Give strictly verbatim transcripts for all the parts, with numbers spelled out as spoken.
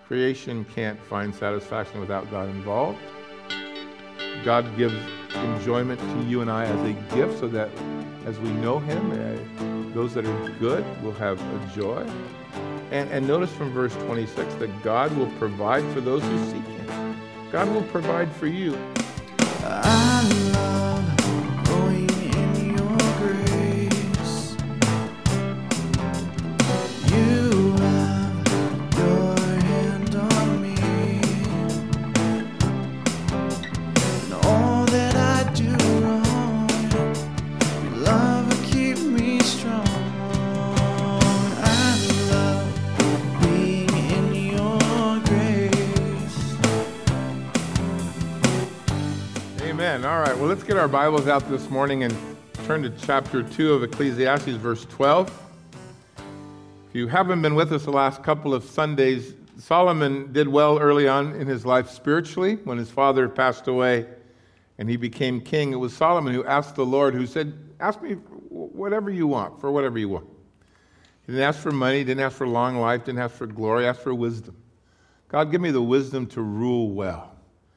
Creation can't find satisfaction without God involved. God gives enjoyment to you and I as a gift so that as we know Him, uh, those that are good will have a joy. And, and notice from verse twenty-six that God will provide for those who seek Him. God will provide for you. I love growing in your grace. You have your hand on me. And all that I do wrong, your love will keep me strong. I love being in your grace. Amen. All right, well, let's get our Bibles out this morning and turn to chapter two of Ecclesiastes, verse twelve. If you haven't been with us the last couple of Sundays, Solomon did well early on in his life spiritually. When his father passed away and he became king, it was Solomon who asked the Lord, who said, ask me whatever you want, for whatever you want. He didn't ask for money, didn't ask for long life, didn't ask for glory, asked for wisdom. God, give me the wisdom to rule well.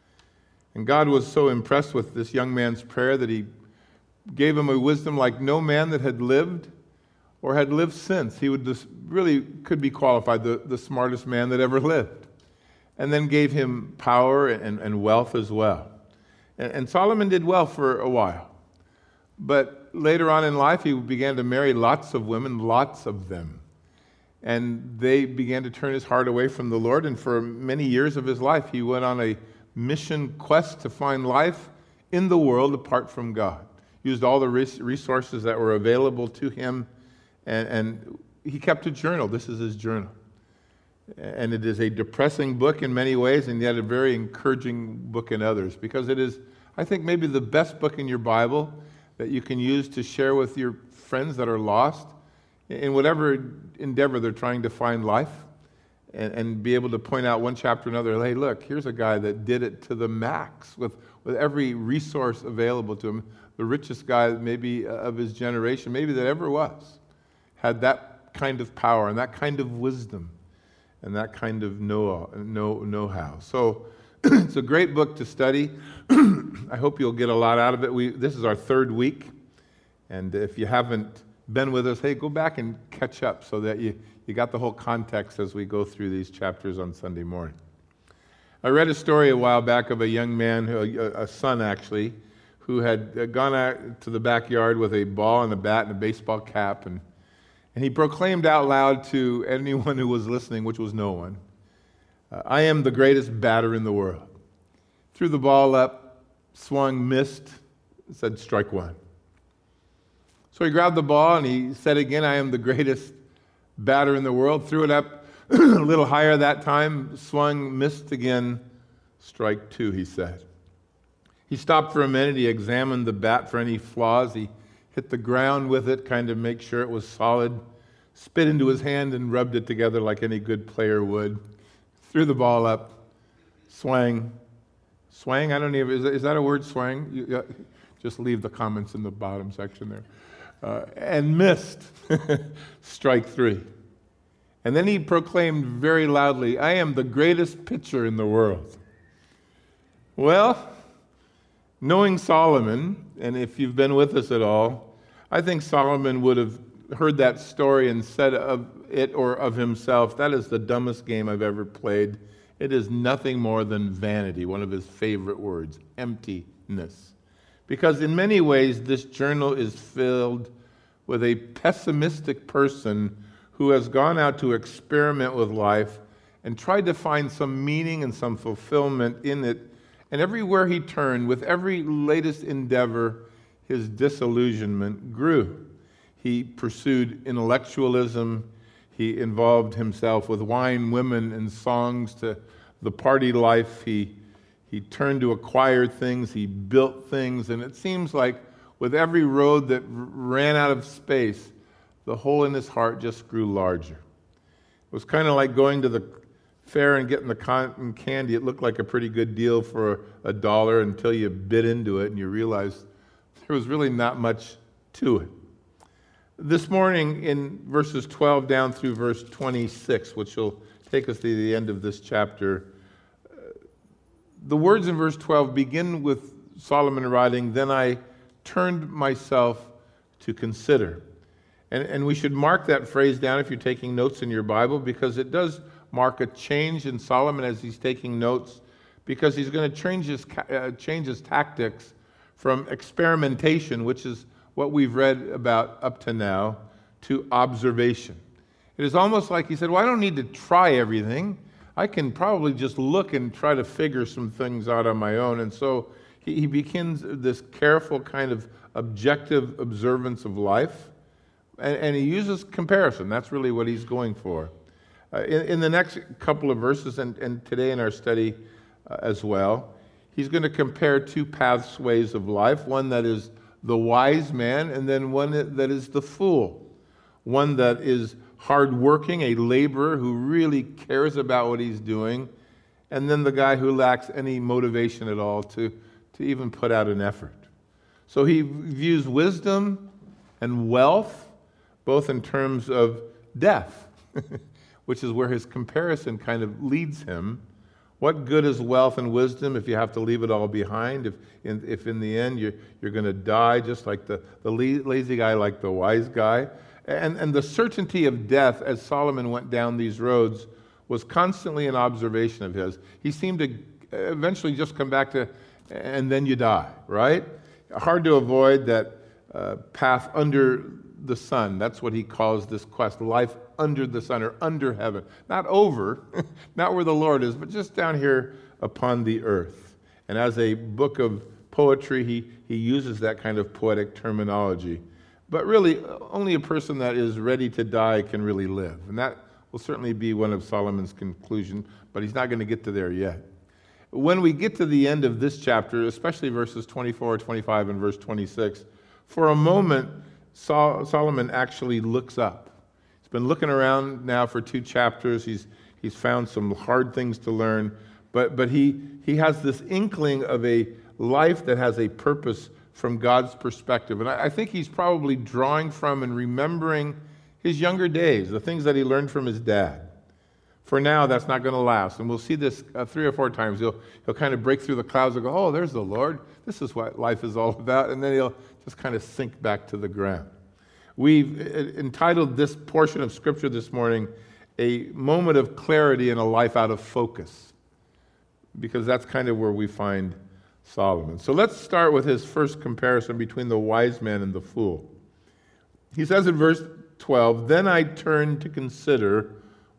And God was so impressed with this young man's prayer that He gave him a wisdom like no man that had lived or had lived since. He would just really could be qualified, the, the smartest man that ever lived. And then gave him power and, and wealth as well. And, and Solomon did well for a while. But later on in life, he began to marry lots of women, lots of them. And they began to turn his heart away from the Lord. And for many years of his life, he went on a mission quest to find life in the world apart from God. Used all the resources that were available to him, and, and he kept a journal. This is his journal. And it is a depressing book in many ways, and yet a very encouraging book in others, because it is, I think, maybe the best book in your Bible that you can use to share with your friends that are lost in whatever endeavor they're trying to find life. And, and be able to point out one chapter or another, hey, look, here's a guy that did it to the max with, with every resource available to him. The richest guy maybe of his generation, maybe that ever was, had that kind of power and that kind of wisdom and that kind of know, know, know-how. So it's a great book to study. I hope you'll get a lot out of it. We, this is our third week. And if you haven't been with us, hey, go back and catch up so that you You got the whole context as we go through these chapters on Sunday morning. I read a story a while back of a young man, a son actually, who had gone out to the backyard with a ball and a bat and a baseball cap, and, and he proclaimed out loud to anyone who was listening, which was no one, I am the greatest batter in the world. Threw the ball up, swung, missed, said strike one. So he grabbed the ball and he said again, I am the greatest batter in the world, threw it up a little higher that time, swung, missed again, strike two, he said. He stopped for a minute, he examined the bat for any flaws, he hit the ground with it, kind of make sure it was solid, spit into his hand and rubbed it together like any good player would, threw the ball up, swang, swang, I don't even, is that, is that a word, swang? You, uh, just leave the comments in the bottom section there. Uh, and missed, strike three. And then he proclaimed very loudly, I am the greatest pitcher in the world. Well, knowing Solomon, and if you've been with us at all, I think Solomon would have heard that story and said of it or of himself, that is the dumbest game I've ever played. It is nothing more than vanity, one of his favorite words, emptiness. Because in many ways, this journal is filled with a pessimistic person who has gone out to experiment with life and tried to find some meaning and some fulfillment in it. And everywhere he turned, with every latest endeavor, his disillusionment grew. He pursued intellectualism. He involved himself with wine, women, and songs to the party life. He He turned to acquire things, he built things, and it seems like with every road that ran out of space, the hole in his heart just grew larger. It was kind of like going to the fair and getting the cotton candy. It looked like a pretty good deal for a dollar until you bit into it and you realized there was really not much to it. This morning in verses twelve down through verse twenty-six, which will take us to the end of this chapter. The words in verse twelve begin with Solomon writing, "Then I turned myself to consider." And, and we should mark that phrase down if you're taking notes in your Bible, because it does mark a change in Solomon as he's taking notes, because he's going to change his, uh, change his tactics from experimentation, which is what we've read about up to now, to observation. It is almost like he said, well, I don't need to try everything. I can probably just look and try to figure some things out on my own. And so he, he begins this careful kind of objective observance of life. And, and he uses comparison. That's really what he's going for. Uh, in, in the next couple of verses, and, and today in our study uh, as well, he's going to compare two pathways of life, one that is the wise man, and then one that is the fool. One that is hardworking, a laborer who really cares about what he's doing, and then the guy who lacks any motivation at all to, to even put out an effort. So he views wisdom and wealth both in terms of death, which is where his comparison kind of leads him. What good is wealth and wisdom if you have to leave it all behind? If in, if in the end you're, you're going to die just like the, the lazy guy, like the wise guy? And, and the certainty of death as Solomon went down these roads was constantly an observation of his. He seemed to eventually just come back to, and then you die, right? Hard to avoid that uh, path under the sun. That's what he calls this quest, life under the sun or under heaven. Not over, not where the Lord is, but just down here upon the earth. And as a book of poetry, he, he uses that kind of poetic terminology. But really, only a person that is ready to die can really live. And that will certainly be one of Solomon's conclusions, but he's not going to get to there yet. When we get to the end of this chapter, especially verses twenty-four, twenty-five, and verse twenty-six, for a moment, Sol- Solomon actually looks up. He's been looking around now for two chapters. He's, he's found some hard things to learn, but, but he, he has this inkling of a life that has a purpose from God's perspective. And I think he's probably drawing from and remembering his younger days, the things that he learned from his dad. For now, that's not going to last. And we'll see this uh, three or four times. He'll, he'll kind of break through the clouds and go, oh, there's the Lord. This is what life is all about. And then he'll just kind of sink back to the ground. We've entitled this portion of Scripture this morning, A Moment of Clarity in a Life Out of Focus, because that's kind of where we find Solomon. So let's start with his first comparison between the wise man and the fool. He says in verse twelve, "Then I turned to consider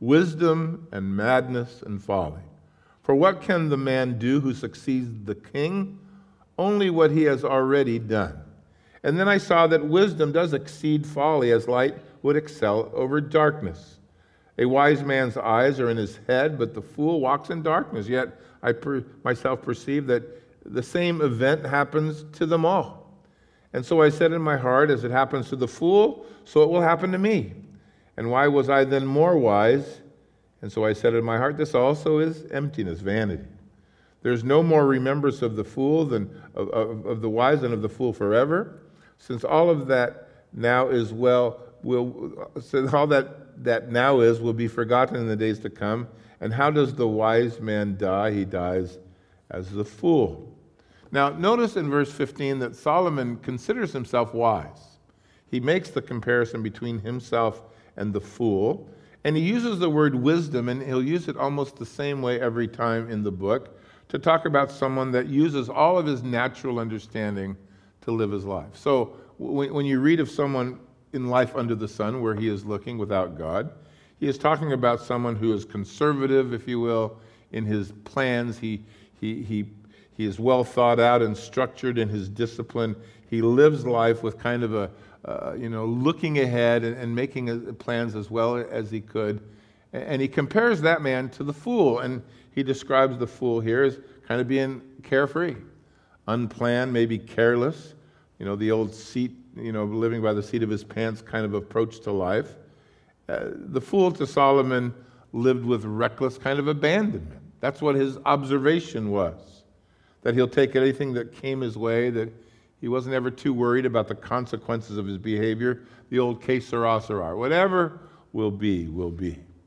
wisdom and madness and folly. For what can the man do who succeeds the king? Only what he has already done. And then I saw that wisdom does exceed folly, as light would excel over darkness. A wise man's eyes are in his head, but the fool walks in darkness. Yet I per- myself perceive that the same event happens to them all. And so I said in my heart, as it happens to the fool, so it will happen to me. And why was I then more wise? And so I said in my heart, this also is emptiness, vanity. There's no more remembrance of the fool than of, of, of the wise than of the fool forever. Since all of that now is well, will since all that that now is will be forgotten in the days to come. And how does the wise man die? He dies as the fool." Now, notice in verse fifteen that Solomon considers himself wise. He makes the comparison between himself and the fool, and he uses the word wisdom, and he'll use it almost the same way every time in the book, to talk about someone that uses all of his natural understanding to live his life. So when you read of someone in life under the sun, where he is looking without God, he is talking about someone who is conservative, if you will, in his plans. He he he he is well thought out and structured in his discipline. He lives life with kind of a uh, you know looking ahead and, and making plans as well as he could. And he compares that man to the fool, and he describes the fool here as kind of being carefree, unplanned, maybe careless. You know, the old seat, you know, living by the seat of his pants kind of approach to life. Uh, the fool to Solomon lived with reckless kind of abandonment. That's what his observation was, that he'll take anything that came his way, that he wasn't ever too worried about the consequences of his behavior. The old que sera, sera. Whatever will be, will be.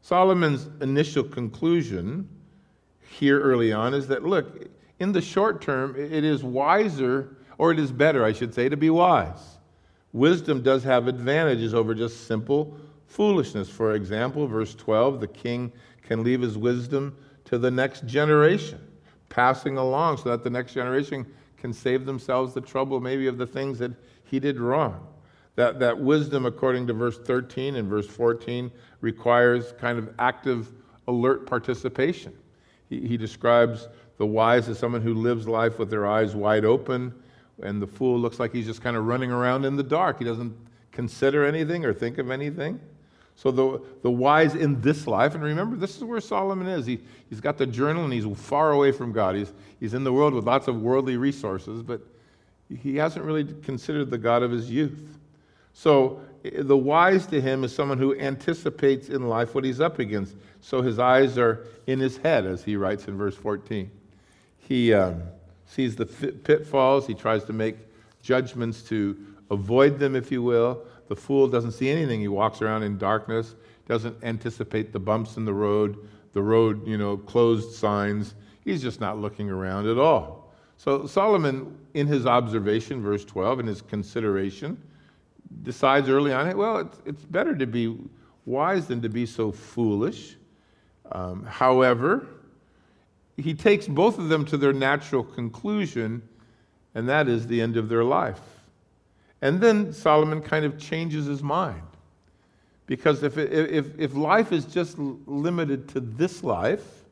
Solomon's initial conclusion here early on is that, look, in the short term, it is wiser, or it is better, I should say, to be wise. Wisdom does have advantages over just simple foolishness. For example, verse twelve, the king can leave his wisdom to the next generation, passing along so that the next generation can save themselves the trouble maybe of the things that he did wrong. That, that wisdom, according to verse thirteen and verse fourteen, requires kind of active, alert participation. He, he describes the wise as someone who lives life with their eyes wide open, and the fool looks like he's just kind of running around in the dark. He doesn't consider anything or think of anything. So the, the wise in this life, and remember, this is where Solomon is. He, he's got the journal, and he's far away from God. He's, he's in the world with lots of worldly resources, but he hasn't really considered the God of his youth. So the wise to him is someone who anticipates in life what he's up against. So his eyes are in his head, as he writes in verse fourteen. He um, sees the pitfalls. He tries to make judgments to avoid them, if you will. The fool doesn't see anything. He walks around in darkness, doesn't anticipate the bumps in the road, the road, you know, closed signs. He's just not looking around at all. So Solomon, in his observation, verse twelve, in his consideration, decides early on, well, it's, it's better to be wise than to be so foolish. Um, however, he takes both of them to their natural conclusion, and that is the end of their life. And then Solomon kind of changes his mind. Because if, it, if, if life is just limited to this life,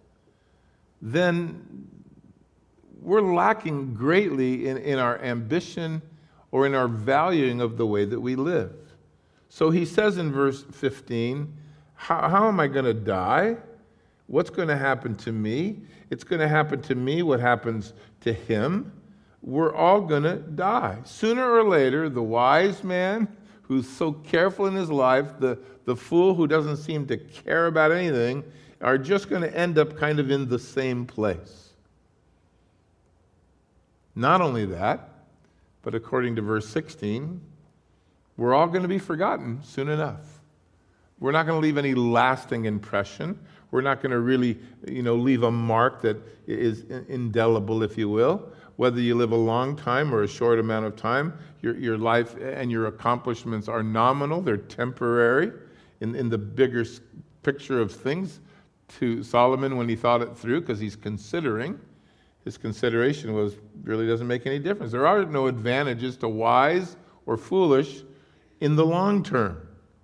then we're lacking greatly in, in our ambition or in our valuing of the way that we live. So he says in verse fifteen, how, how am I going to die? What's going to happen to me? It's going to happen to me what happens to him. We're all going to die. Sooner or later, the wise man who's so careful in his life, the, the fool who doesn't seem to care about anything, are just going to end up kind of in the same place. Not only that, but according to verse sixteen, we're all going to be forgotten soon enough. We're not going to leave any lasting impression. We're not going to really, you know, leave a mark that is indelible, if you will. Whether you live a long time or a short amount of time, your, your life and your accomplishments are nominal. They're temporary in, in the bigger picture of things. To Solomon, when he thought it through, because he's considering, his consideration was, really doesn't make any difference. There are no advantages to wise or foolish in the long term.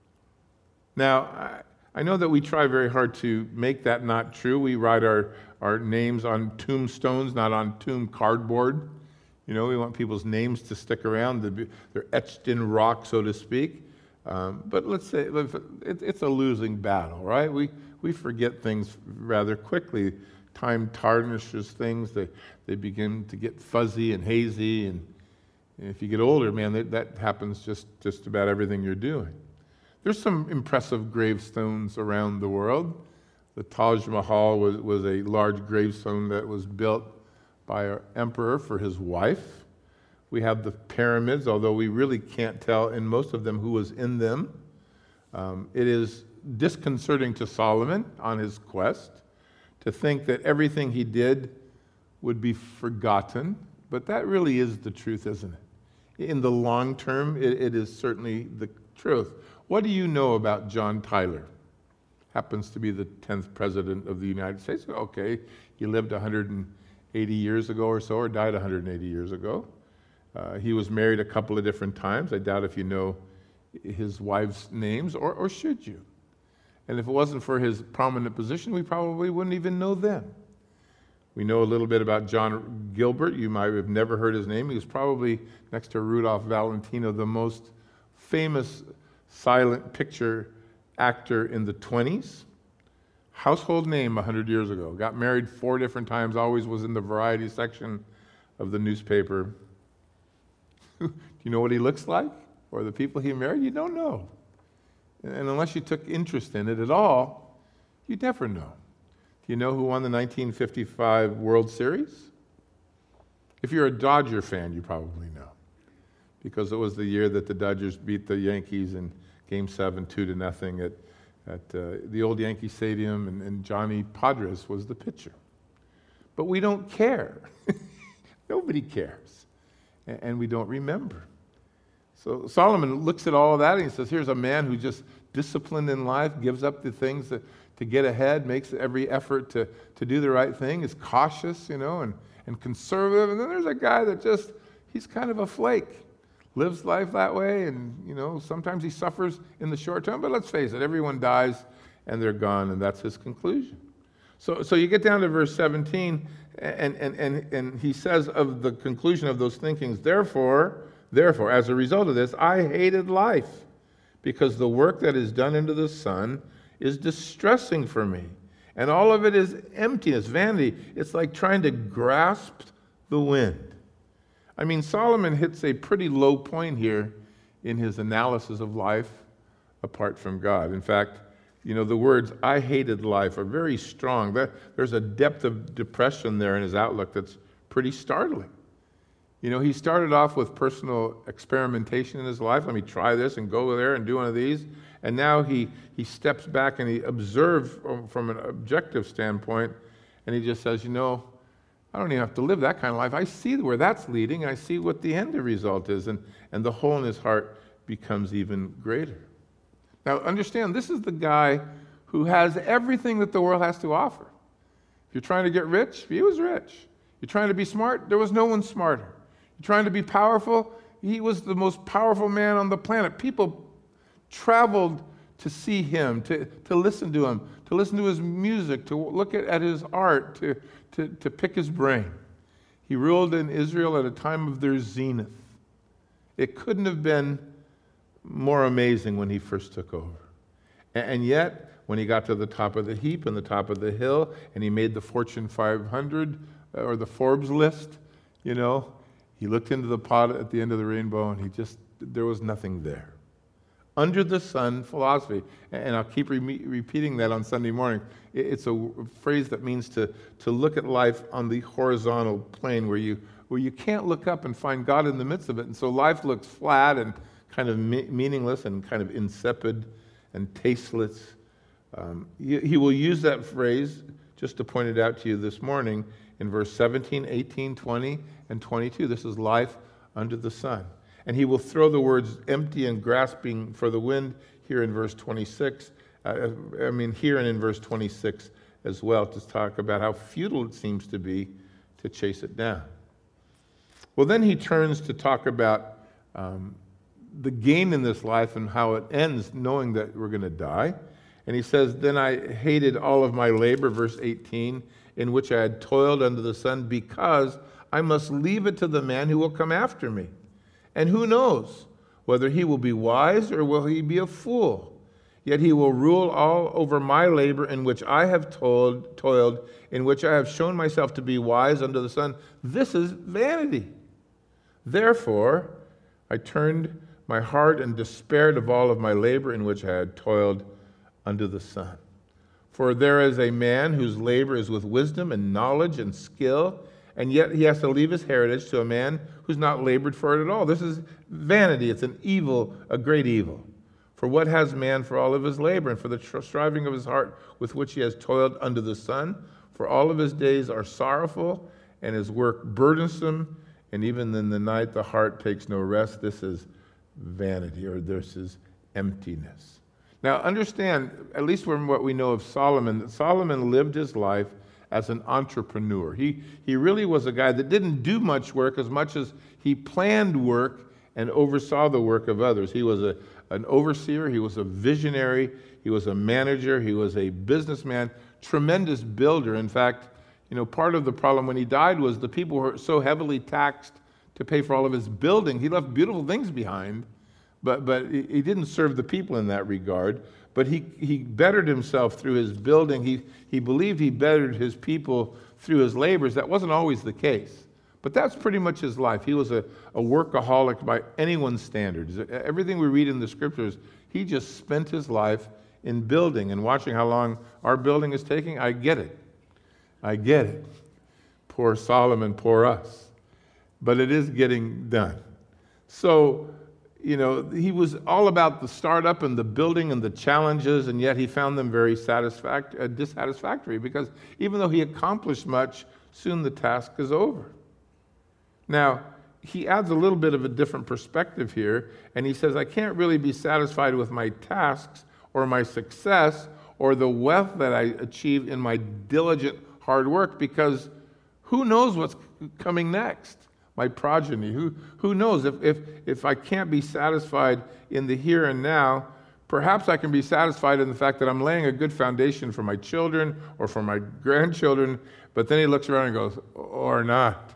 Now, I, I know that we try very hard to make that not true. We write our, our names on tombstones, not on tomb cardboard. You know, we want people's names to stick around. They're etched in rock, so to speak. Um, but let's say it, it's a losing battle, right? We, we forget things rather quickly. Time tarnishes things. They, they begin to get fuzzy and hazy. And, and if you get older, man, that, that happens just, just about everything you're doing. There's some impressive gravestones around the world. The Taj Mahal was, was a large gravestone that was built by our emperor for his wife. We have the pyramids, although we really can't tell in most of them who was in them. Um, it is disconcerting to Solomon on his quest to think that everything he did would be forgotten, but that really is the truth, isn't it? In the long term, it, it is certainly the truth. What do you know about John Tyler? Happens to be the tenth president of the United States. Okay, he lived one hundred eighty years ago or so, or died one hundred eighty years ago. Uh, he was married a couple of different times. I doubt if you know his wife's names, or, or should you? And if it wasn't for his prominent position, we probably wouldn't even know them. We know a little bit about John Gilbert. You might have never heard his name. He was probably, next to Rudolph Valentino, the most famous silent picture actor in the twenties. Household name one hundred years ago. Got married four different times, always was in the variety section of the newspaper. Do you know what he looks like? Or the people he married? You don't know. And unless you took interest in it at all, you'd never know. Do you know who won the nineteen fifty-five World Series? If you're a Dodger fan, you probably know, because it was the year that the Dodgers beat the Yankees in Game seven, two to nothing at, at uh, the old Yankee Stadium, and, and Johnny Padres was the pitcher. But we don't care. Nobody cares. And, and we don't remember. So Solomon looks at all of that and he says, here's a man who just disciplined in life, gives up the things that, to get ahead, makes every effort to, to do the right thing, is cautious, you know, and, and conservative. And then there's a guy that just, he's kind of a flake, lives life that way, and, you know, sometimes he suffers in the short term, but let's face it, everyone dies and they're gone, and that's his conclusion. So, so you get down to verse seventeen, and, and, and, and he says of the conclusion of those thinkings, therefore, therefore, as a result of this, I hated life, because the work that is done under the sun is distressing for me. And all of it is emptiness, vanity. It's like trying to grasp the wind. I mean, Solomon hits a pretty low point here in his analysis of life apart from God. In fact, you know, the words, I hated life, are very strong. There's a depth of depression there in his outlook that's pretty startling. You know, he started off with personal experimentation in his life. Let me try this and go there and do one of these. And now he, he steps back and he observes from, from an objective standpoint, and he just says, you know, I don't even have to live that kind of life. I see where that's leading. I see what the end result is. And, and the hole in his heart becomes even greater. Now, understand, this is the guy who has everything that the world has to offer. If you're trying to get rich, he was rich. You're trying to be smart, there was no one smarter. You're trying to be powerful, he was the most powerful man on the planet. People traveled to see him, to, to listen to him, to listen to his music, to look at, at his art, to, to, to pick his brain. He ruled in Israel at a time of their zenith. It couldn't have been more amazing when he first took over. And yet, when he got to the top of the heap and the top of the hill, and he made the Fortune five hundred or the Forbes list, you know, he looked into the pot at the end of the rainbow, and he just, there was nothing there. Under the sun philosophy, and I'll keep re- repeating that on Sunday morning. It's a phrase that means to, to look at life on the horizontal plane where you, where you can't look up and find God in the midst of it. And so life looks flat and kind of me- meaningless and kind of insipid and tasteless. Um, he, he will use that phrase, just to point it out to you this morning, in verse seventeen, eighteen, twenty, and twenty-two. This is life under the sun. And he will throw the words empty and grasping for the wind here in verse twenty-six. Uh, I mean, here and in verse twenty-six as well, to talk about how futile it seems to be to chase it down. Well, then he turns to talk about um, the gain in this life and how it ends, knowing that we're going to die. And he says, then I hated all of my labor, verse eighteen, in which I had toiled under the sun, because I must leave it to the man who will come after me. And who knows whether he will be wise or will he be a fool? Yet he will rule all over my labor in which I have toiled, toiled, in which I have shown myself to be wise under the sun. This is vanity. Therefore, I turned my heart and despaired of all of my labor in which I had toiled under the sun. For there is a man whose labor is with wisdom and knowledge and skill, and yet he has to leave his heritage to a man who's not labored for it at all. This is vanity. It's an evil, a great evil. For what has man for all of his labor, and for the striving of his heart with which he has toiled under the sun? For all of his days are sorrowful, and his work burdensome, and even in the night the heart takes no rest. This is vanity, or this is emptiness. Now understand, at least from what we know of Solomon, that Solomon lived his life as an entrepreneur. He, he really was a guy that didn't do much work as much as he planned work and oversaw the work of others. He was a, an overseer, he was a visionary, he was a manager, he was a businessman, tremendous builder. In fact, you know, part of the problem when he died was the people were so heavily taxed to pay for all of his building. He left beautiful things behind, but, but he didn't serve the people in that regard. But he, he bettered himself through his building. He, he believed he bettered his people through his labors. That wasn't always the case. But that's pretty much his life. He was a, a workaholic by anyone's standards. Everything we read in the scriptures, he just spent his life in building and watching how long our building is taking. I get it. I get it. Poor Solomon, poor us. But it is getting done. So you know, he was all about the startup and the building and the challenges, and yet he found them very satisfact- uh, dissatisfactory because even though he accomplished much, soon the task is over. Now, he adds a little bit of a different perspective here, and he says, I can't really be satisfied with my tasks or my success or the wealth that I achieve in my diligent hard work, because who knows what's coming next? My progeny. Who, who knows? If, if, if I can't be satisfied in the here and now, perhaps I can be satisfied in the fact that I'm laying a good foundation for my children or for my grandchildren, but then he looks around and goes, or not.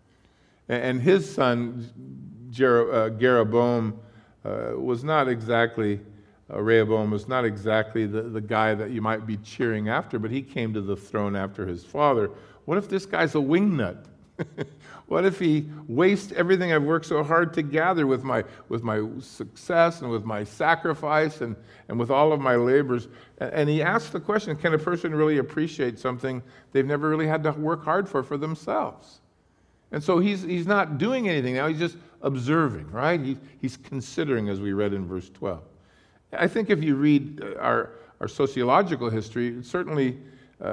And his son, Jer- uh, Jeroboam, uh, was not exactly, uh, Rehoboam was not exactly the, the guy that you might be cheering after, but he came to the throne after his father. What if this guy's a wingnut? What if he wastes everything I've worked so hard to gather with my, with my success and with my sacrifice and, and with all of my labors? And he asks the question, can a person really appreciate something they've never really had to work hard for for themselves? And so he's, he's not doing anything now, he's just observing, right? He, he's considering, as we read in verse twelve. I think if you read our, our sociological history, certainly uh,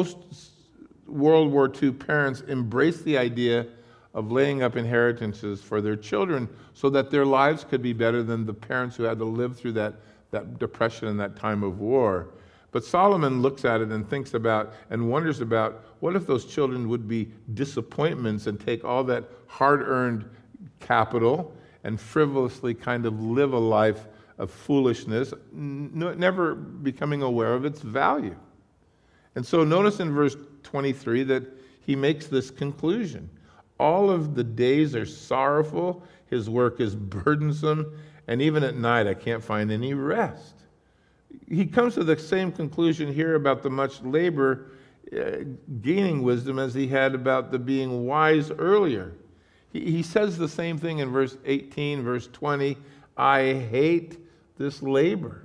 post-World War Two parents embraced the idea of laying up inheritances for their children so that their lives could be better than the parents who had to live through that, that depression and that time of war. But Solomon looks at it and thinks about and wonders about, what if those children would be disappointments and take all that hard-earned capital and frivolously kind of live a life of foolishness, n- never becoming aware of its value. And so notice in verse twenty-three that he makes this conclusion. All of the days are sorrowful, his work is burdensome, and even at night I can't find any rest. He comes to the same conclusion here about the much labor uh, gaining wisdom as he had about the being wise earlier. He, he says the same thing in verse eighteen, verse twenty, I hate this labor.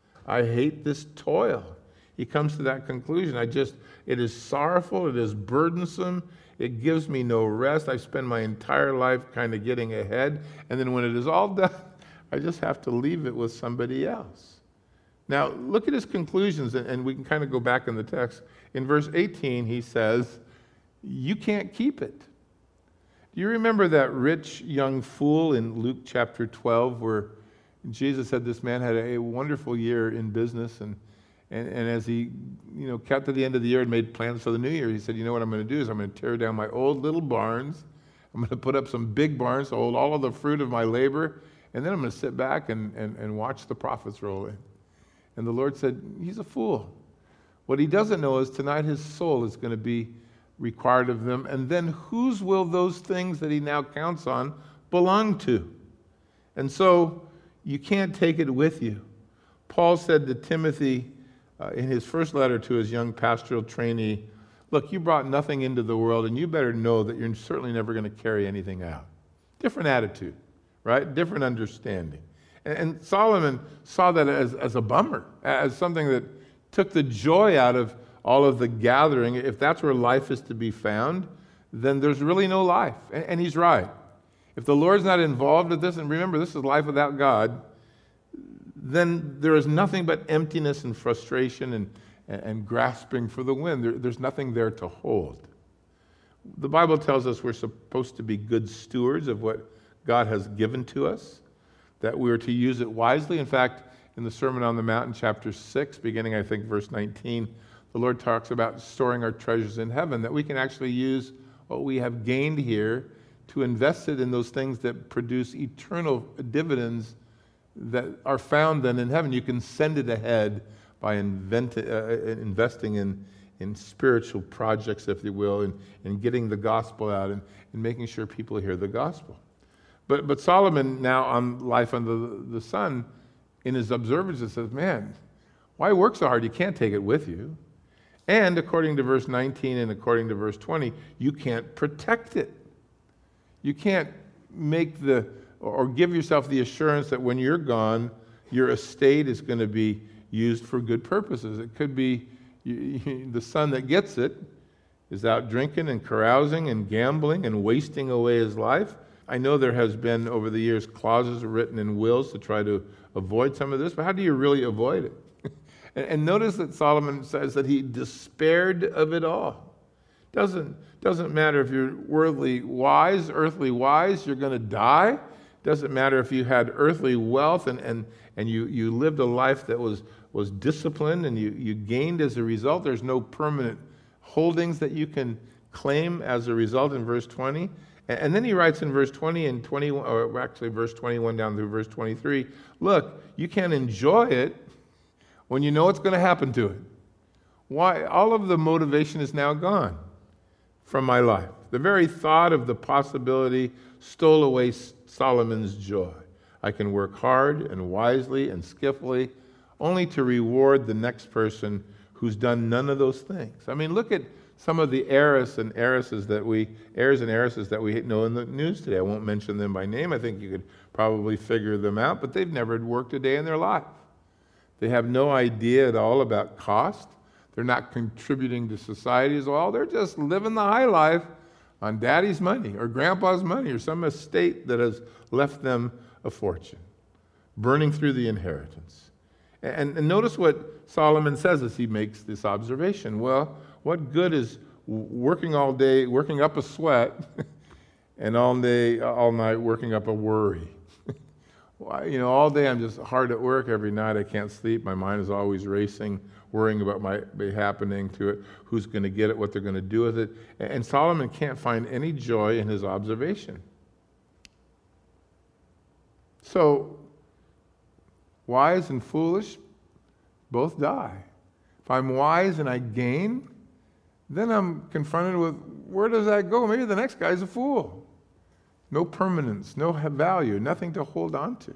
I hate this toil. He comes to that conclusion. I just, it is sorrowful, it is burdensome, it gives me no rest. I spend my entire life kind of getting ahead, and then when it is all done, I just have to leave it with somebody else. Now, look at his conclusions, and we can kind of go back in the text. In verse eighteen, he says, you can't keep it. Do you remember that rich young fool in Luke chapter twelve, where Jesus said this man had a wonderful year in business, and, and, and as he you know, got to the end of the year and made plans for the new year, he said, you know what I'm going to do is I'm going to tear down my old little barns. I'm going to put up some big barns to hold all of the fruit of my labor, and then I'm going to sit back and, and, and watch the profits roll in. And the Lord said, he's a fool. What he doesn't know is tonight his soul is going to be required of them. And then whose will those things that he now counts on belong to? And so you can't take it with you. Paul said to Timothy uh, in his first letter to his young pastoral trainee, look, you brought nothing into the world, and you better know that you're certainly never going to carry anything out. Different attitude, right? Different understanding. And Solomon saw that as, as a bummer, as something that took the joy out of all of the gathering. If that's where life is to be found, then there's really no life. And, and he's right. If the Lord's not involved with this, and remember, this is life without God, then there is nothing but emptiness and frustration and, and, and grasping for the wind. There, there's nothing there to hold. The Bible tells us we're supposed to be good stewards of what God has given to us, that we are to use it wisely. In fact, in the Sermon on the Mount in chapter six, beginning, I think, verse nineteen, the Lord talks about storing our treasures in heaven, that we can actually use what we have gained here to invest it in those things that produce eternal dividends that are found then in heaven. You can send it ahead by invent, uh, investing in, in spiritual projects, if you will, and, and getting the gospel out and, and making sure people hear the gospel. But but Solomon, now on Life Under the, the Sun, in his observances says, man, why work so hard? You can't take it with you. And according to verse nineteen and according to verse twenty, you can't protect it. You can't make the, or give yourself the assurance that when you're gone, your estate is going to be used for good purposes. It could be you, you, the son that gets it is out drinking and carousing and gambling and wasting away his life. I know there has been over the years clauses written in wills to try to avoid some of this, but how do you really avoid it? and, and notice that Solomon says that he despaired of it all. Doesn't, doesn't matter if you're worldly wise, earthly wise, you're going to die. Doesn't matter if you had earthly wealth and, and, and you, you lived a life that was, was disciplined and you, you gained as a result. There's no permanent holdings that you can claim as a result in verse twenty. And then he writes in verse twenty and twenty-one, or actually verse twenty-one down through verse twenty-three, look, you can't enjoy it when you know what's going to happen to it. Why? All of the motivation is now gone from my life. The very thought of the possibility stole away Solomon's joy. I can work hard and wisely and skillfully only to reward the next person who's done none of those things. I mean, look at some of the heirs and heiresses that we, heirs and heiresses that we know in the news today. I won't mention them by name. I think you could probably figure them out, but they've never worked a day in their life. They have no idea at all about cost. They're not contributing to society as well. They're just living the high life on daddy's money or grandpa's money or some estate that has left them a fortune, burning through the inheritance. And, and notice what Solomon says as he makes this observation. Well, what good is working all day, working up a sweat, and all day, all night working up a worry? Why, you know, all day I'm just hard at work. Every night I can't sleep. My mind is always racing, worrying about what might be happening to it, who's going to get it, what they're going to do with it. And Solomon can't find any joy in his observation. So, wise and foolish both die. If I'm wise and I gain, then I'm confronted with, where does that go? Maybe the next guy's a fool. No permanence, no value, nothing to hold on to.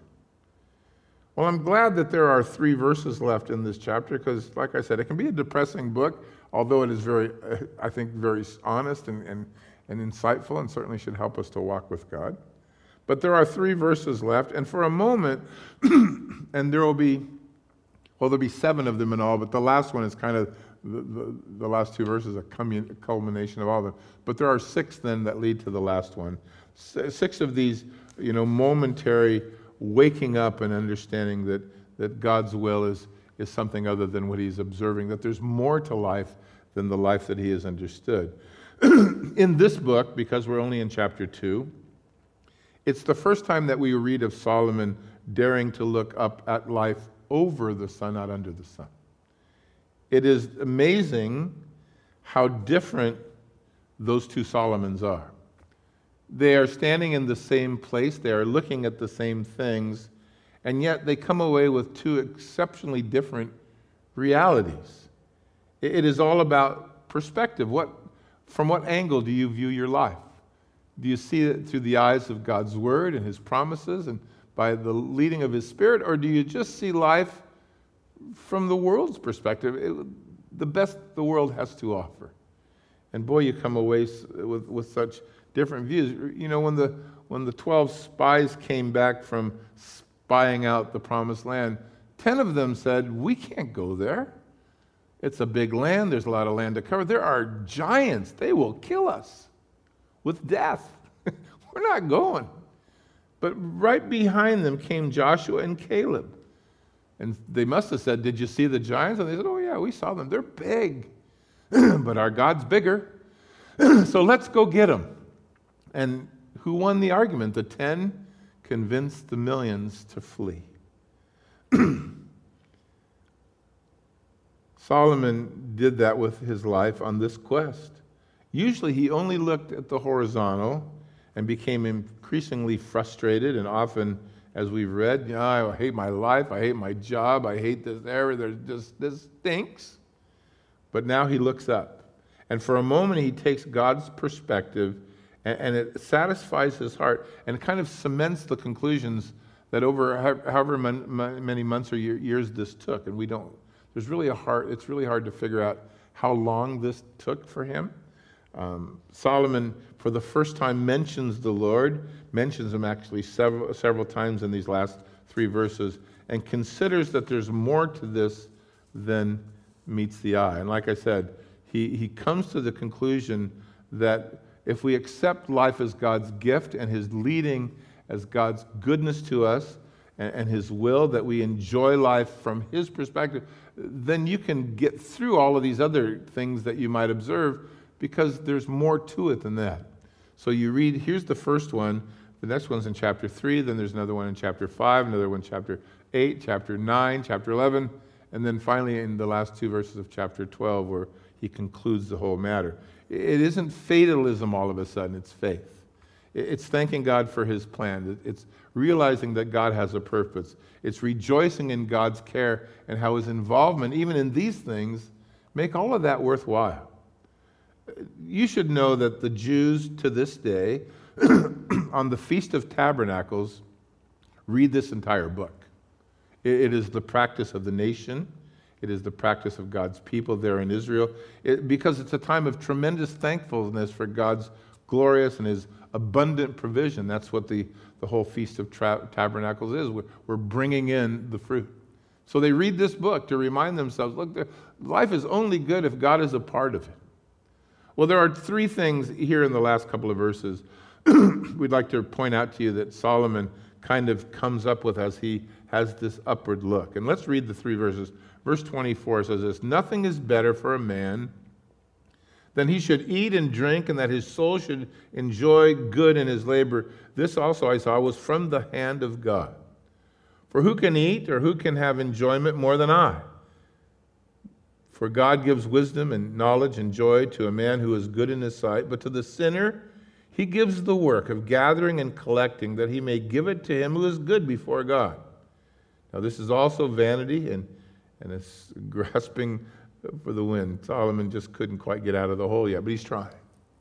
Well, I'm glad that there are three verses left in this chapter because, like I said, it can be a depressing book, although it is very, I think, very honest and, and, and insightful and certainly should help us to walk with God. But there are three verses left, and for a moment, and there will be, well, there'll be seven of them in all, but the last one is kind of, the, the, the last two verses, a culmination of all of them. But there are six then that lead to the last one. Six of these, you know, momentary waking up and understanding that, that God's will is, is something other than what he's observing, that there's more to life than the life that he has understood. In this book, because we're only in chapter two, it's the first time that we read of Solomon daring to look up at life over the sun, not under the sun. It is amazing how different those two Solomons are. They are standing in the same place, they are looking at the same things, and yet they come away with two exceptionally different realities. It is all about perspective. What, from what angle do you view your life? Do you see it through the eyes of God's Word and His promises and by the leading of His Spirit, or do you just see life from the world's perspective, it, the best the world has to offer? And boy, you come away with, with such different views. You know, when the when the twelve spies came back from spying out the promised land, ten of them said, we can't go there. It's a big land. There's a lot of land to cover. There are giants. They will kill us with death. We're not going. But right behind them came Joshua and Caleb. And they must have said, did you see the giants? And they said, oh yeah, we saw them. They're big. But our God's bigger. So let's go get them. And who won the argument? The ten convinced the millions to flee. Solomon did that with his life on this quest. Usually he only looked at the horizontal and became increasingly frustrated, and often, as we've read, you know, I hate my life, I hate my job, I hate this area, there's just, this stinks. But now he looks up. And for a moment he takes God's perspective and, and it satisfies his heart and kind of cements the conclusions that over however many months or years this took. And we don't, there's really a hard, it's really hard to figure out how long this took for him. Um, Solomon, for the first time, mentions the Lord, mentions him actually several, several times in these last three verses, and considers that there's more to this than meets the eye. And like I said, he, he comes to the conclusion that if we accept life as God's gift and his leading as God's goodness to us and, and his will, that we enjoy life from his perspective, then you can get through all of these other things that you might observe, because there's more to it than that. So you read, here's the first one. The next one's in chapter three. Then there's another one in chapter five, another one in chapter eight, chapter nine, chapter eleven, and then finally in the last two verses of chapter twelve, where he concludes the whole matter. It isn't fatalism all of a sudden, it's faith. It's thanking God for his plan. It's realizing that God has a purpose. It's rejoicing in God's care and how his involvement, even in these things, make all of that worthwhile. You should know that the Jews to this day, on the Feast of Tabernacles, read this entire book. It is the practice of the nation. It is the practice of God's people there in Israel, it, because it's a time of tremendous thankfulness for God's glorious and his abundant provision. That's what the, the whole Feast of Tra- Tabernacles is. We're, we're bringing in the fruit. So they read this book to remind themselves, look, life is only good if God is a part of it. Well, there are three things here in the last couple of verses we'd like to point out to you that Solomon kind of comes up with as he has this upward look. And let's read the three verses. Verse twenty-four says this, "Nothing is better for a man than he should eat and drink, and that his soul should enjoy good in his labor. This also I saw was from the hand of God. For who can eat or who can have enjoyment more than I? For God gives wisdom and knowledge and joy to a man who is good in his sight, but to the sinner he gives the work of gathering and collecting, that he may give it to him who is good before God." Now this is also vanity and, and it's grasping for the wind. Solomon just couldn't quite get out of the hole yet, but he's trying.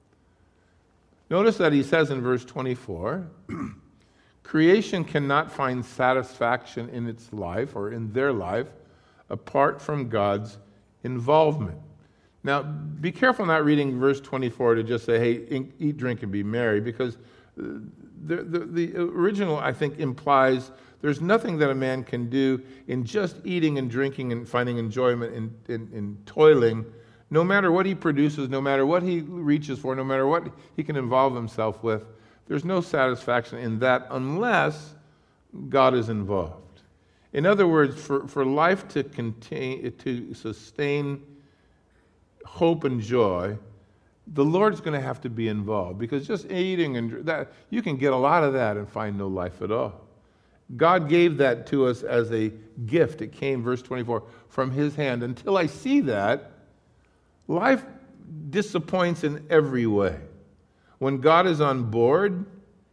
Notice that he says in verse twenty-four, creation cannot find satisfaction in its life or in their life apart from God's involvement. Now, be careful not reading verse twenty-four to just say, hey, eat, drink, and be merry, because the, the, the original, I think, implies there's nothing that a man can do in just eating and drinking and finding enjoyment in, in, in toiling, no matter what he produces, no matter what he reaches for, no matter what he can involve himself with. There's no satisfaction in that unless God is involved. In other words, for, for life to contain, to sustain hope and joy, the Lord's going to have to be involved, because just eating and that, you can get a lot of that and find no life at all. God gave that to us as a gift. It came, verse twenty-four, from his hand. Until I see that, life disappoints in every way. When God is on board,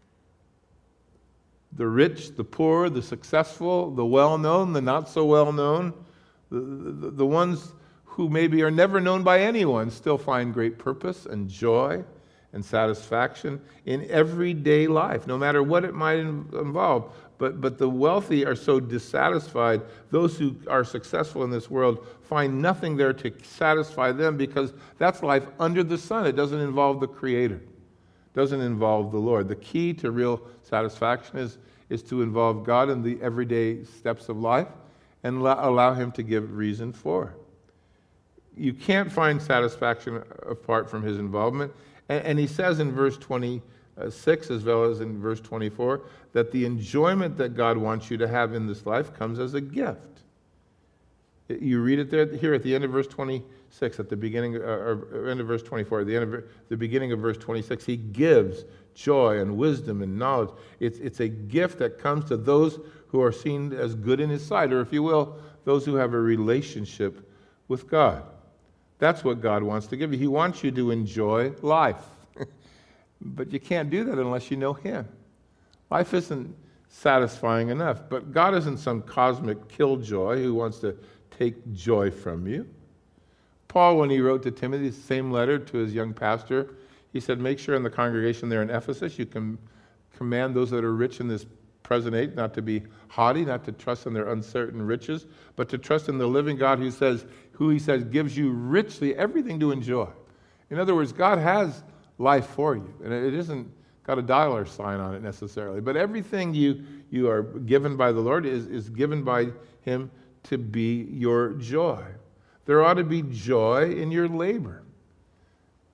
the rich, the poor, the successful, the well-known, the not-so-well-known, the, the, the ones who maybe are never known by anyone still find great purpose and joy and satisfaction in everyday life, no matter what it might involve. But, but the wealthy are so dissatisfied. Those who are successful in this world find nothing there to satisfy them, because that's life under the sun. It doesn't involve the Creator. It doesn't involve the Lord. The key to real satisfaction is, is to involve God in the everyday steps of life and allow him to give reason for it. You can't find satisfaction apart from his involvement. And, and he says in verse twenty-six, as well as in verse twenty-four, that the enjoyment that God wants you to have in this life comes as a gift. You read it there here at the end of verse twenty-six, at the beginning, uh, or end of verse twenty-four, at the end of the beginning of verse twenty-six, he gives joy and wisdom and knowledge. It's, it's a gift that comes to those who are seen as good in his sight, or if you will, those who have a relationship with God. That's what God wants to give you. He wants you to enjoy life. But you can't do that unless you know him. Life isn't satisfying enough. But God isn't some cosmic killjoy who wants to take joy from you. Paul, when he wrote to Timothy, the same letter to his young pastor, he said, make sure in the congregation there in Ephesus you can command those that are rich in this present age not to be haughty, not to trust in their uncertain riches, but to trust in the living God who says, who he says gives you richly everything to enjoy. In other words, God has life for you, and it isn't got a dollar sign on it necessarily, but everything you you are given by the Lord is, is given by him to be your joy. There ought to be joy in your labor.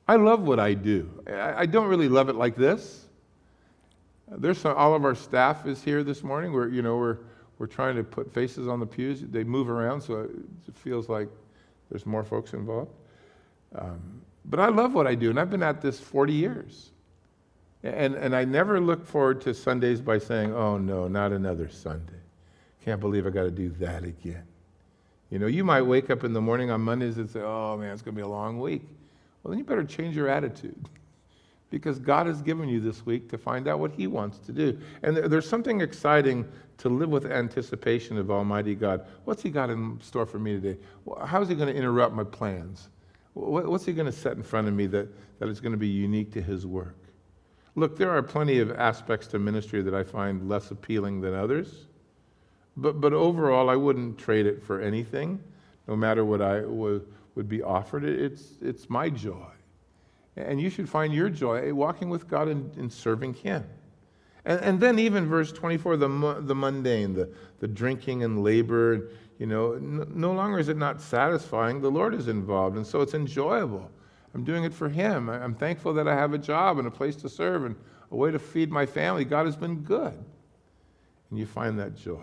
I love what I do. I, I don't really love it like this. There's some, all of our staff is here this morning. We're, you know, we're we're trying to put faces on the pews. They move around, so it feels like there's more folks involved. Um, but I love what I do, and I've been at this forty years. And and I never look forward to Sundays by saying, "Oh no, not another Sunday. Can't believe I got to do that again." You know, you might wake up in the morning on Mondays and say, "Oh man, it's going to be a long week." Well, then you better change your attitude, because God has given you this week to find out what He wants to do. And there, there's something exciting to live with anticipation of Almighty God. What's He got in store for me today? How is He going to interrupt my plans? What's He going to set in front of me that, that is going to be unique to His work? Look, there are plenty of aspects to ministry that I find less appealing than others. But but overall, I wouldn't trade it for anything, no matter what I would, would be offered. It's, it's my joy. And you should find your joy walking with God and, and serving Him. And, and then even verse twenty-four, the the mundane, the, the drinking and labor, you know, no, no longer is it not satisfying. The Lord is involved, and so it's enjoyable. I'm doing it for Him. I'm thankful that I have a job and a place to serve and a way to feed my family. God has been good. And you find that joy.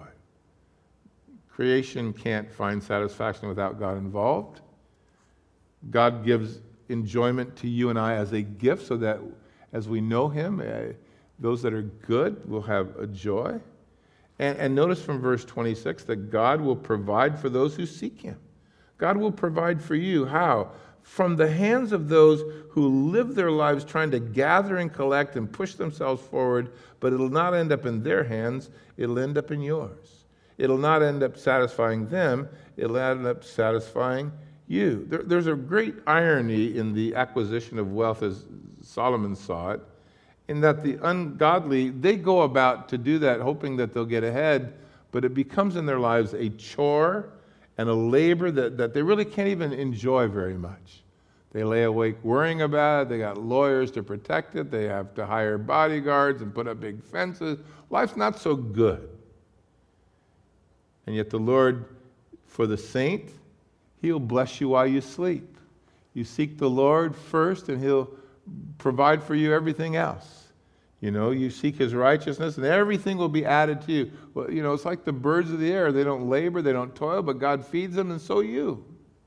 Creation can't find satisfaction without God involved. God gives enjoyment to you and I as a gift so that as we know Him, uh, those that are good will have a joy. And, and notice from verse twenty-six that God will provide for those who seek Him. God will provide for you. How? From the hands of those who live their lives trying to gather and collect and push themselves forward, but it'll not end up in their hands, it'll end up in yours. It'll not end up satisfying them, it'll end up satisfying you. There, there's a great irony in the acquisition of wealth as Solomon saw it, in that the ungodly, they go about to do that hoping that they'll get ahead, but it becomes in their lives a chore and a labor that, that they really can't even enjoy very much. They lay awake worrying about it. They got lawyers to protect it. They have to hire bodyguards and put up big fences. Life's not so good. And yet the Lord, for the saint, He'll bless you while you sleep. You seek the Lord first, and He'll provide for you everything else. You know, you seek His righteousness, and everything will be added to you. Well, you know, it's like the birds of the air. They don't labor, they don't toil, but God feeds them, and so you.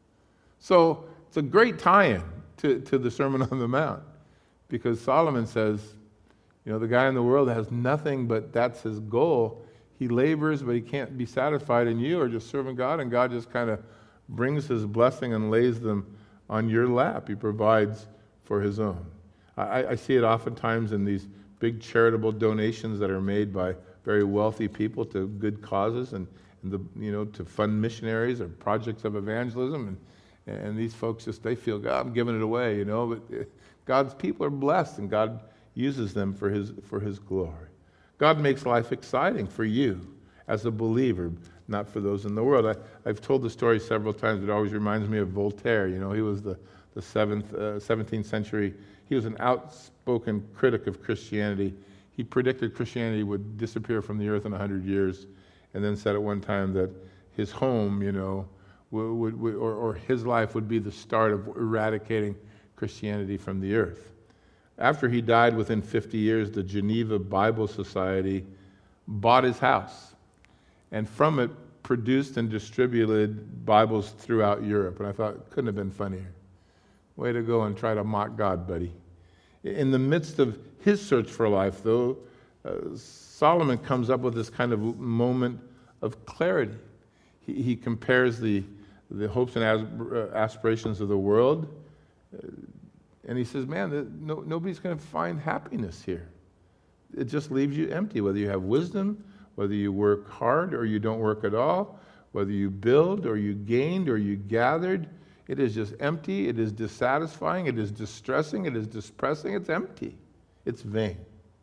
So it's a great tie-in to, to the Sermon on the Mount, because Solomon says, you know, the guy in the world has nothing, but that's his goal. He labors, but he can't be satisfied, and you are just serving God, and God just kind of brings His blessing and lays them on your lap. He provides for His own. I, I see it oftentimes in these big charitable donations that are made by very wealthy people to good causes and, and the, you know, to fund missionaries or projects of evangelism. And, and these folks just, they feel, God, I'm giving it away, you know. But God's people are blessed, and God uses them for His, for His glory. God makes life exciting for you as a believer, not for those in the world. I, I've told the story several times. It always reminds me of Voltaire. You know, he was the, the seventh, uh, seventeenth century. He was an outspoken critic of Christianity. He predicted Christianity would disappear from the earth in one hundred years, and then said at one time that his home, you know, would, would or, or his life would be the start of eradicating Christianity from the earth. After he died, within fifty years, the Geneva Bible Society bought his house, and from it produced and distributed Bibles throughout Europe. And I thought, it couldn't have been funnier. Way to go and try to mock God, buddy. In the midst of his search for life, though, uh, Solomon comes up with this kind of moment of clarity. He, he compares the, the hopes and as, aspirations of the world, uh, and he says, man, the, no, nobody's going to find happiness here. It just leaves you empty, whether you have wisdom, whether you work hard or you don't work at all, whether you build or you gained or you gathered. It is just empty, it is dissatisfying, it is distressing, it is depressing, it's empty. It's vain.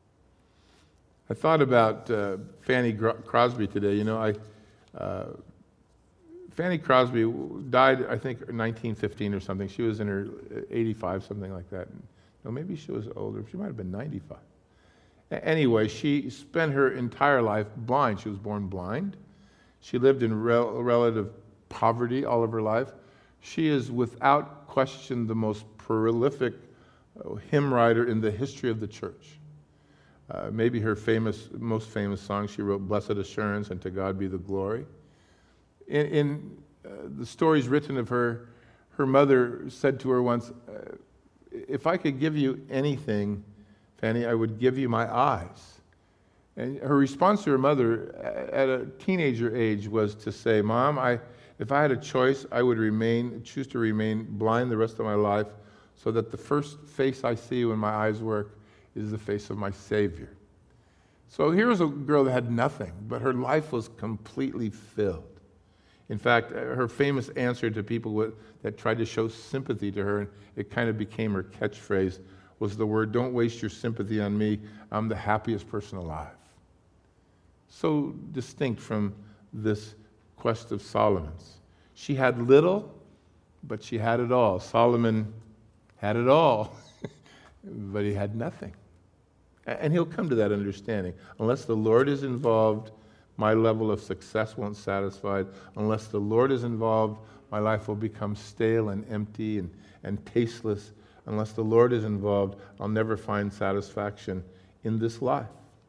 I thought about uh, Fanny Crosby today. You know, I uh, Fanny Crosby died, I think, in nineteen fifteen or something. She was in her eighty-five, something like that. No, maybe she was older. She might have been ninety-five. Anyway, she spent her entire life blind. She was born blind. She lived in rel- relative poverty all of her life. She is without question the most prolific uh, hymn writer in the history of the church. Uh, maybe her famous, most famous song, she wrote, "Blessed Assurance, and to God be the glory." In, in uh, the stories written of her, her mother said to her once, uh, "If I could give you anything, Fanny, I would give you my eyes." And her response to her mother at a teenager age was to say, "Mom, I, if I had a choice, I would remain, choose to remain blind the rest of my life so that the first face I see when my eyes work is the face of my Savior." So here's a girl that had nothing, but her life was completely filled. In fact, her famous answer to people with, that tried to show sympathy to her, and it kind of became her catchphrase, was the word, "Don't waste your sympathy on me. I'm the happiest person alive." So distinct from this quest of Solomon's. She had little, but she had it all. Solomon had it all, but he had nothing. And he'll come to that understanding. Unless the Lord is involved, my level of success won't satisfy. Unless the Lord is involved, my life will become stale and empty and, and tasteless. Unless the Lord is involved, I'll never find satisfaction in this life.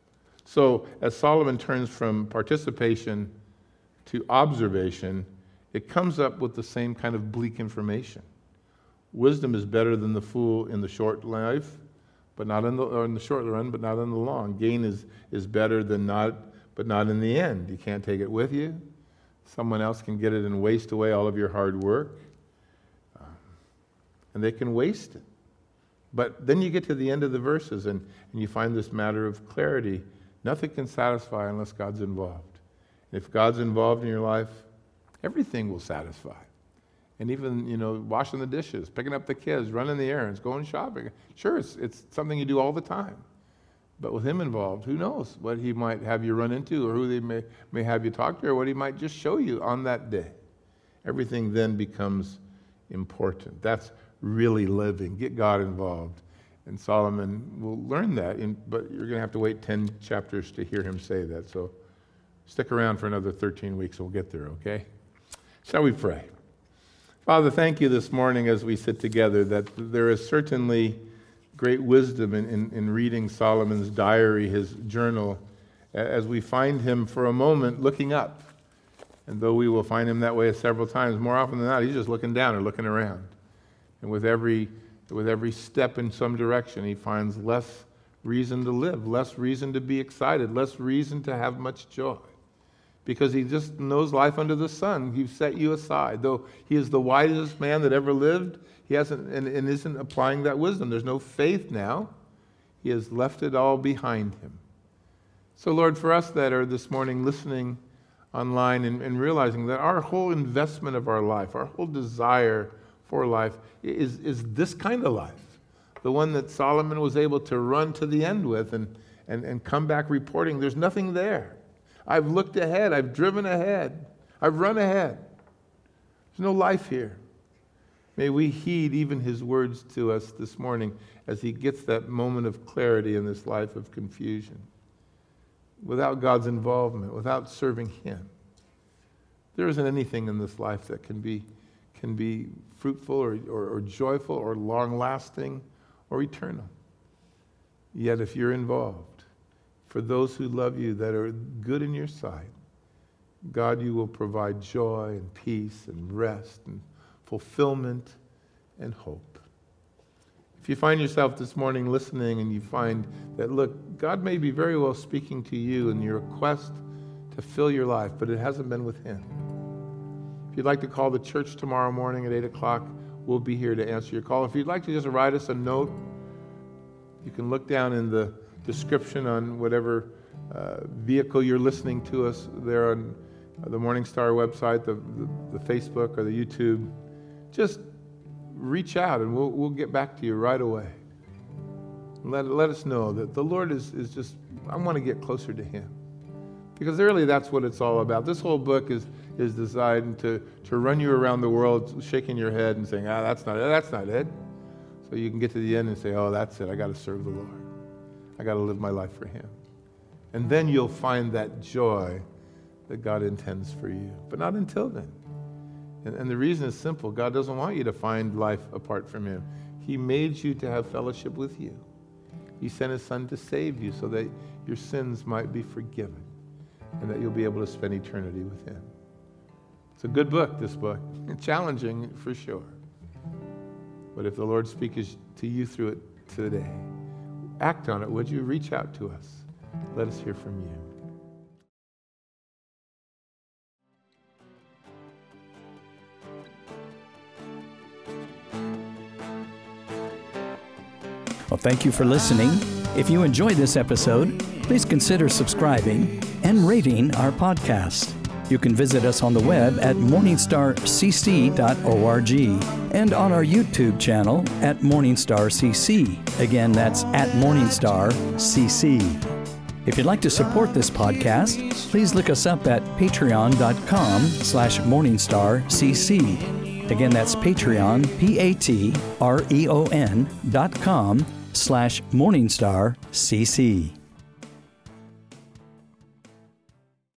So as Solomon turns from participation to observation, it comes up with the same kind of bleak information. Wisdom is better than the fool in the short life, but not in the, or in the short run, but not in the long. Gain is, is better than not, but not in the end. You can't take it with you. Someone else can get it and waste away all of your hard work. Um, and they can waste it. But then you get to the end of the verses and, and you find this matter of clarity. Nothing can satisfy unless God's involved. And if God's involved in your life, everything will satisfy. And even, you know, washing the dishes, picking up the kids, running the errands, going shopping. Sure, it's, it's something you do all the time. But with him involved, who knows what he might have you run into or who they may, may have you talk to or what he might just show you on that day. Everything then becomes important. That's really living. Get God involved. And Solomon will learn that, in, but you're going to have to wait ten chapters to hear him say that. So stick around for another thirteen weeks. We'll get there, okay? Shall we pray? Father, thank you this morning as we sit together that there is certainly great wisdom in, in, in reading Solomon's diary, his journal, as we find him for a moment looking up. And though we will find him that way several times, more often than not, he's just looking down or looking around. And with every with every step in some direction, he finds less reason to live, less reason to be excited, less reason to have much joy. Because he just knows life under the sun. He's set you aside. Though he is the wisest man that ever lived, he hasn't and, and isn't applying that wisdom. There's no faith now. He has left it all behind him. So Lord, for us that are this morning listening online and, and realizing that our whole investment of our life, our whole desire for life is, is this kind of life. The one that Solomon was able to run to the end with and, and, and come back reporting there's nothing there. I've looked ahead. I've driven ahead. I've run ahead. There's no life here. May we heed even his words to us this morning as he gets that moment of clarity in this life of confusion. Without God's involvement, without serving him, there isn't anything in this life that can be, can be fruitful or, or, or joyful or long-lasting or eternal. Yet if you're involved, for those who love you that are good in your sight, God, you will provide joy and peace and rest and fulfillment and hope. If you find yourself this morning listening and you find that, look, God may be very well speaking to you in your quest to fill your life, but it hasn't been with him. If you'd like to call the church tomorrow morning at eight o'clock, we'll be here to answer your call. If you'd like to just write us a note, you can look down in the description on whatever uh, vehicle you're listening to us there on the Morning Star website, the, the, the Facebook or the YouTube. Just reach out and we'll, we'll get back to you right away. Let, let us know that the Lord is, is just, I want to get closer to him. Because really that's what it's all about. This whole book is, is designed to, to run you around the world shaking your head and saying, ah, that's not it, that's not it. So you can get to the end and say, oh, that's it, I got to serve the Lord. I got to live my life for him. And then you'll find that joy that God intends for you. But not until then. And, and the reason is simple. God doesn't want you to find life apart from him. He made you to have fellowship with you. He sent his son to save you so that your sins might be forgiven and that you'll be able to spend eternity with him. It's a good book, this book. Challenging for sure. But if the Lord speaks to you through it today, act on it, would you? Reach out to us. Let us hear from you. Well, thank you for listening. If you enjoyed this episode, please consider subscribing and rating our podcast. You can visit us on the web at morningstar c c dot org and on our YouTube channel at Morningstar C C. Again, that's at Morningstar C C. If you'd like to support this podcast, please look us up at patreon.com slash Morningstar CC. Again, that's Patreon, P-A-T-R-E-O-N dot com slash Morningstar C C.